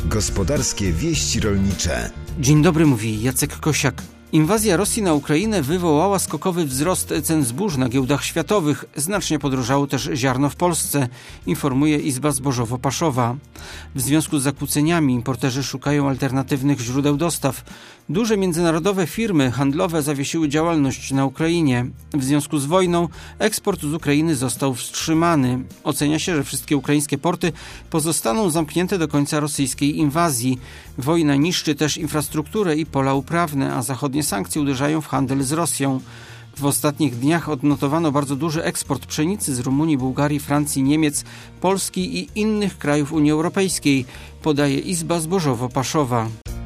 Gospodarskie wieści rolnicze. Dzień dobry, mówi Jacek Kosiak. Inwazja Rosji na Ukrainę wywołała skokowy wzrost cen zbóż na giełdach światowych. Znacznie podrożało też ziarno w Polsce, informuje Izba Zbożowo-Paszowa. W związku z zakłóceniami importerzy szukają alternatywnych źródeł dostaw. Duże międzynarodowe firmy handlowe zawiesiły działalność na Ukrainie. W związku z wojną eksport z Ukrainy został wstrzymany. Ocenia się, że wszystkie ukraińskie porty pozostaną zamknięte do końca rosyjskiej inwazji. Wojna niszczy też infrastrukturę i pola uprawne, a zachodnie sankcje uderzają w handel z Rosją. W ostatnich dniach odnotowano bardzo duży eksport pszenicy z Rumunii, Bułgarii, Francji, Niemiec, Polski i innych krajów Unii Europejskiej, podaje Izba Zbożowo-Paszowa.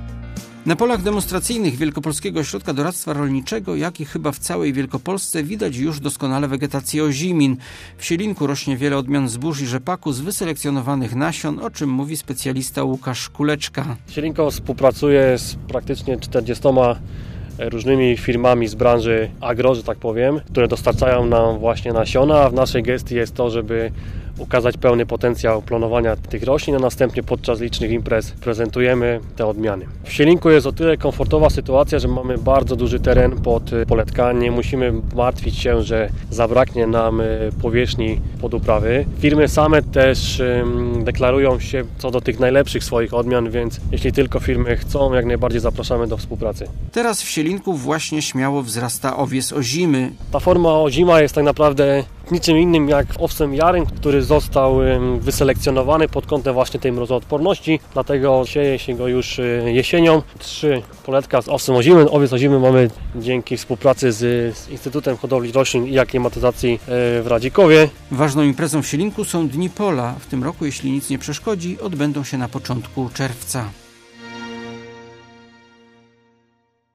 Na polach demonstracyjnych Wielkopolskiego Ośrodka Doradztwa Rolniczego, jak i chyba w całej Wielkopolsce, widać już doskonale wegetację ozimin. W Sielinku rośnie wiele odmian zbóż i rzepaku z wyselekcjonowanych nasion, o czym mówi specjalista Łukasz Kuleczka. Sielinko współpracuje z praktycznie 40 różnymi firmami z branży agro, że tak powiem, które dostarczają nam właśnie nasiona, a w naszej gestii jest to, żeby ukazać pełny potencjał planowania tych roślin, a następnie podczas licznych imprez prezentujemy te odmiany. W Sielinku jest o tyle komfortowa sytuacja, że mamy bardzo duży teren pod poletka. Nie musimy martwić się, że zabraknie nam powierzchni pod uprawy. Firmy same też deklarują się co do tych najlepszych swoich odmian, więc jeśli tylko firmy chcą, jak najbardziej zapraszamy do współpracy. Teraz w Sielinku właśnie śmiało wzrasta owies ozimy. Ta forma ozima jest tak naprawdę niczym innym jak owsem jaryn, który został wyselekcjonowany pod kątem właśnie tej mrozoodporności, dlatego sieje się go już jesienią. 3 poletka z owsem ozimym. Owiec ozimy mamy dzięki współpracy z Instytutem Hodowli Roślin i Aklimatyzacji w Radzikowie. Ważną imprezą w Sielinku są Dni Pola. W tym roku, jeśli nic nie przeszkodzi, odbędą się na początku czerwca.